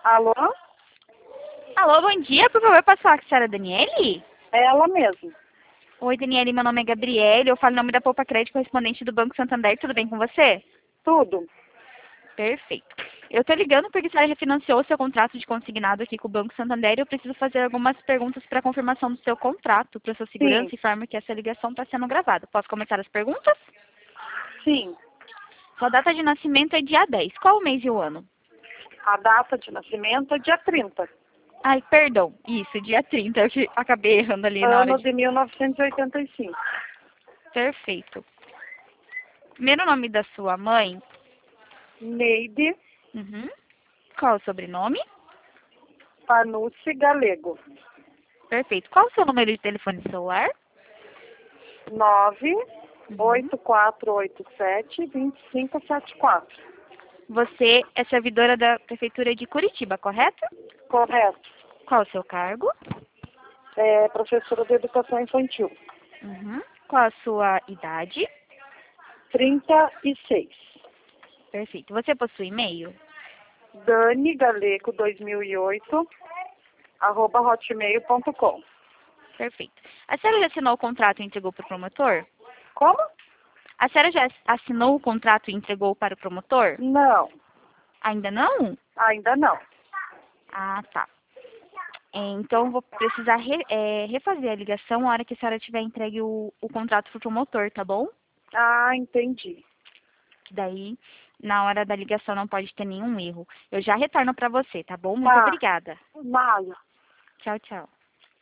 Alô? Alô, bom dia. Por favor, posso falar com a senhora Daniele? É ela mesmo. Oi, Daniele, meu nome é Gabriele. Eu falo em nome da Poupa Crédito, correspondente do Banco Santander. Tudo bem com você? Tudo. Perfeito. Eu tô ligando porque a senhora refinanciou o seu contrato de consignado aqui com o Banco Santander e eu preciso fazer algumas perguntas para confirmação do seu contrato, para sua segurança Sim, e forma que essa ligação está sendo gravada. Posso começar as perguntas? sim. Sua data de nascimento é dia 10. Qual o mês e o ano? A data de nascimento é dia 30, Ai, perdão. Isso, dia 30. Eu que acabei errando ali na hora ano de... de 1985. Perfeito. Primeiro nome da sua mãe. Neide Uhum. Qual o sobrenome? Panucci Galego. Perfeito. Qual o seu número de telefone celular? 98487-2574. Você é servidora da Prefeitura de Curitiba, correto? Correto. Qual o seu cargo? É professora de educação infantil. Uhum. Qual a sua idade? 36. Perfeito. Você possui e-mail? Dani Galego 2008 @hotmail.com. Perfeito. A senhora já assinou o contrato e entregou para o promotor? Como? A senhora já assinou o contrato e entregou para o promotor? Não, Ainda não? ainda não. Ah, tá. Então, vou precisar refazer a ligação na hora que a senhora tiver entregue o contrato para o promotor, tá bom? Ah, entendi. Que daí, na hora da ligação, não pode ter nenhum erro. Eu já retorno para você, tá bom? Muito Tá, obrigada. Maia. Tchau, tchau.